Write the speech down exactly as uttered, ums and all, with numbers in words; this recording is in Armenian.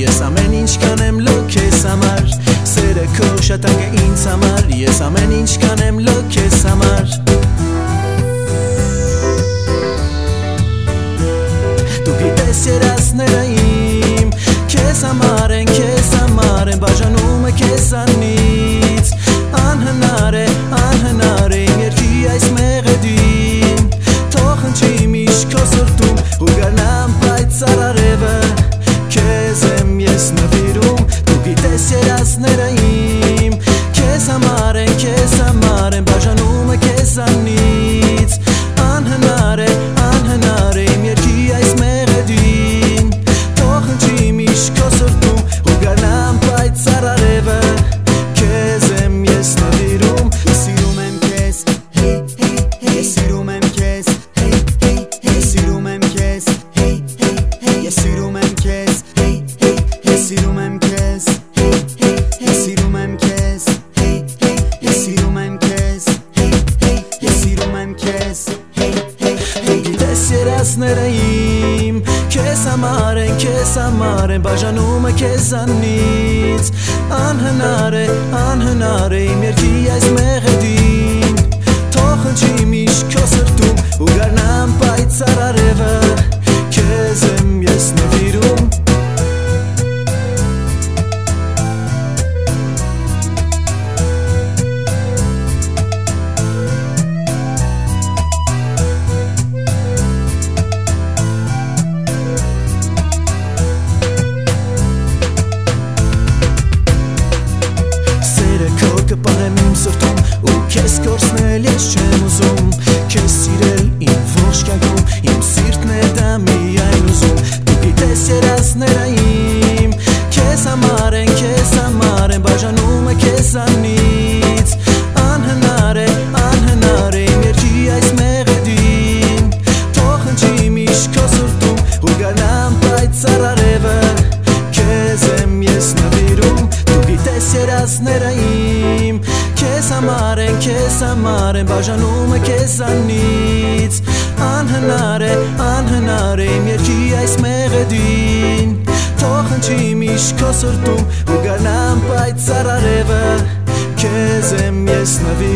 Ես ամեն ինչ կանեմ լո քեզ համար, սերը քո շատակը ինձ համար, ես ամեն ինչ կանեմ լո քեզ համար։ Դու գիտես երազները իմ, քեզ համար են, քեզ համար են, բաժանումը քեզանից անհնար է, անհնար է իմ երկի այս մեղեդին, թող հնչի միշտ քո սրտում ու գարնամ պայծառ արևը, քեզ եմ ես նվիրում, դու գիտես երազները իմ, քեզ համար են, քեզ համար են, բաժանումը քեզանից անհնար է, անհնար է իմ երկի այս մեղեդին, թող հնչի միշտ քո սրտում ու գարնամ պայծառ արևը, քեզ եմ ես նվիրում, սիրում եմ քեզ, hey, hey, hey, ես սիրում եմ քեզ, hey, hey, hey, ես սիրում եմ քեզ, hey, hey, hey, ես սիրում եմ քեզ, hey, hey, ես սիրում եմ քեզ, hey, hey, ես սիրում եմ քեզ, hey, hey, ես սիրում եմ քեզ, hey, hey, ես սիրում եմ քեզ, hey, hey, դու գիտես երազները իմ, քեզ համար են, քեզ համար են, բաժանումը քեզանից անհնար է, անհնար է իմ երկի այս մեղեդին, թող հնչի միշտ քո սրտում ու գարնամ պայծառ արևը, քեզ եմ ես նվիրում։ Կպահեմ իմ սրտում ու քեզ կորցնել ես չեմ ուզում, քեզ սիրել իմ ողջ կյանքում, իմ սիրտն է դա միայն ուզում, դու գիտես երազները իմ, քեզ համար են, քեզ համար են, բաժանումը քեզանից անհնար է, անհնար է իմ երկի այս մեղեդին, թող հնչի միշտ քո սրտում ու գարնամ պայծառ արևը, քեզ եմ ես նվիրում, դու գիտես երազները իմ, քեզ համար են, քեզ համար են, բաժանումը քեզանից անհնար է, անհնար է իմ երկի այս մեղեդին, թող հնչի միշտ քո սրտում ու գարնամ պայծառ արևը, քեզ եմ ես նվիրում։